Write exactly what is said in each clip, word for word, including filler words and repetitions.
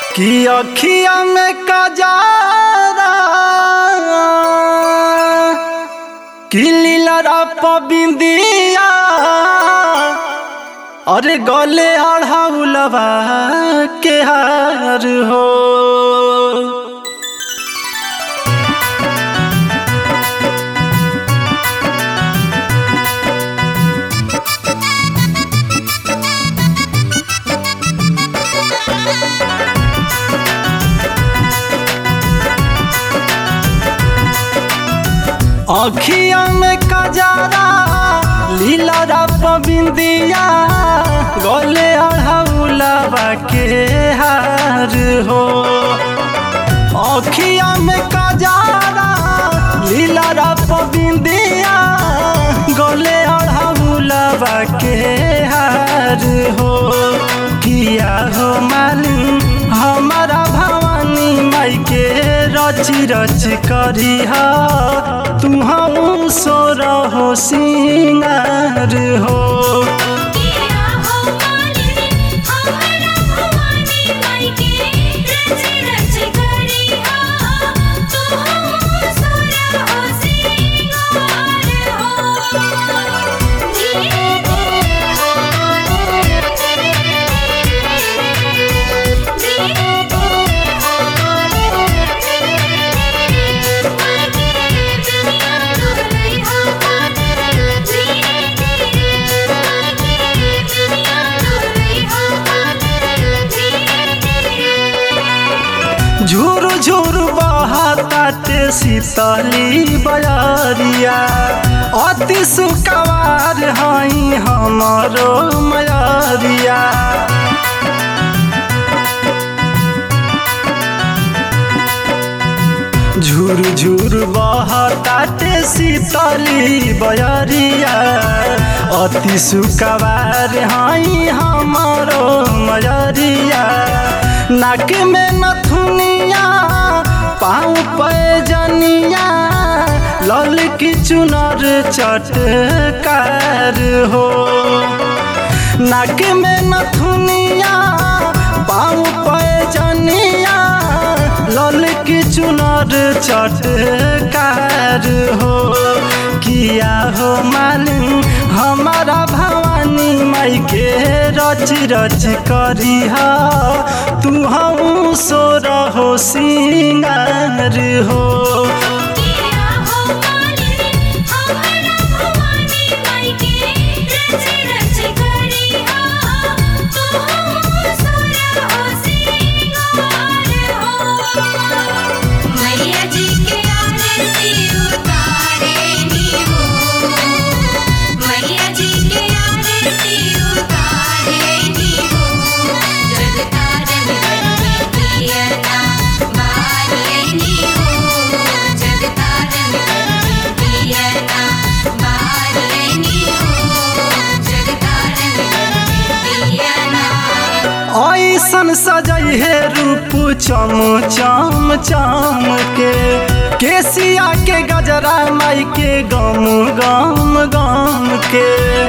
कि अखिया में कजारा कि लीलरा पबिंदिया अरे गले अढ़ौलवा के हार हो। अखिया में कजारा लीलरा पबिंदिया गले अढ़ौलवा के हार हो। अखिया में कजारा लीलरा पबिंदिया गले अढ़ौलवा के हार हो। किया हो मालूम हमारा भवानी माई के रची रच करी हा तुहू सो रहो सिंगार हो। झुर झुर बहताटे शीतली बयरिया अति सुकवार हई हमरो मयरिया। झुर झुर बहताटे शीतली बयरिया अति सुकवार हई हमरो मयरिया। नाक में नथुनिया पाँव पैजनिया लाल की चुनर चटकार हो। नाक में नथुनिया पाँव पैजनिया लाल की चुनर चटकार हो। किया हो मालूम हमारा भवानी माई के रच रच करी हा तुहू सो रहो सिंगार हो। ऐसन सजई है रूप चम चम चम के केसिया के गजरा माई के गम गम गम के।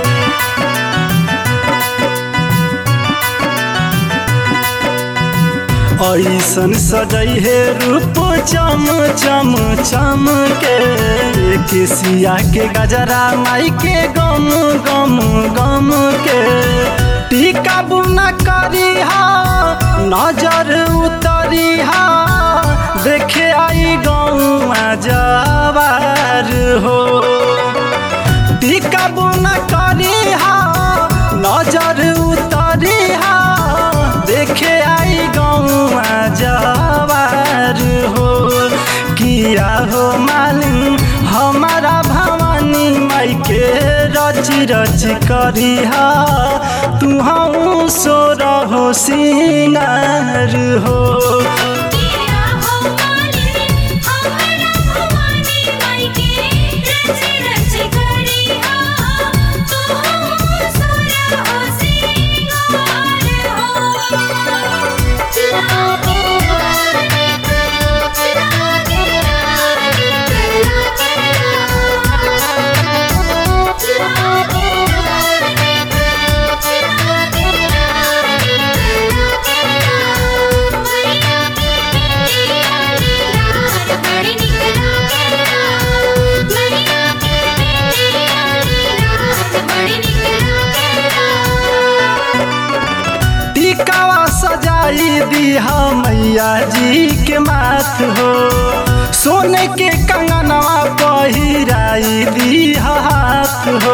ऐसन सजई है रूप चम चम चम के केसिया के गजरा माई के गम गम गम के। टीका बुना करी हा नजर उतरी हा देखे आई गौआ जवार हो। टीका बुना करी हा नजर उतरी हा देखे आई गौआ जवार हो। किया हो मालूम हमारा भवानी माई के रच रच करी हा तुहू सो रहो सिंगार हो। Bye. दिहा मैया जी के माथ हो, सोने के कंगनवा पहिराई दिहा हाथ हो।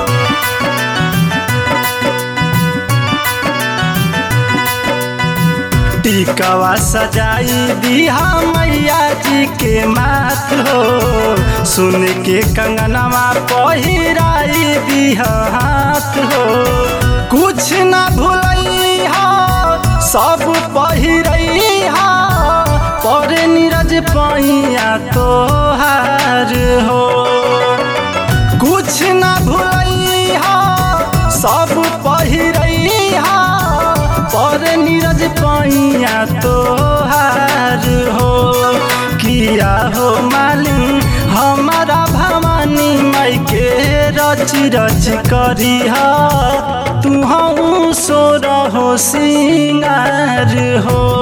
टिकवा सजाई दिहा मैया जी के माथ हो, सुन के कंगनवा पहिराई दिहा हाथ हो। कुछ ना भूलैहा सब पहिरैहा, पर नीरज पैया तोहार हो। कुछ ना भूलैहा सब पहिरैहा, पर नीरज पैया तोहार हो। किया हो मालिन हमारा भवानी माई के रच रच करिहा, तू हूँ सो रहो सिंगार हो।